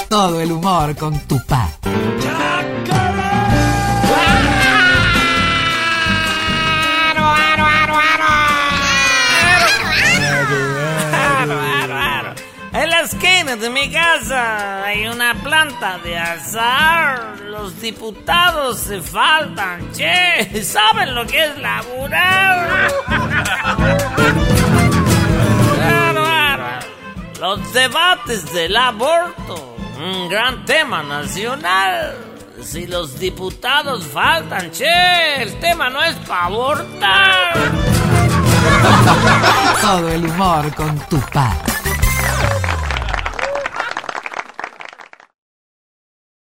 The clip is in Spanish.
Todo el humor con Tupac. En la esquina de mi casa hay una planta de azahar. Los diputados se faltan, che. ¿Saben lo que es laburar? Los debates del aborto, un gran tema nacional. Si los diputados faltan, che, el tema no es para abortar. Todo el humor con Tupac.